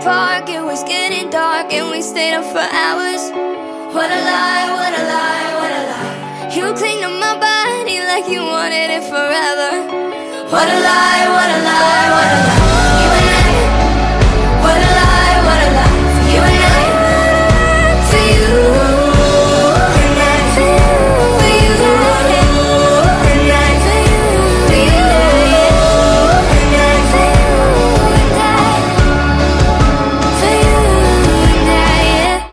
park, it was getting dark, and we stayed up for hours. What a lie, what a lie, what a lie. You cling to my body like you wanted it forever. What a lie, what a lie, what a lie.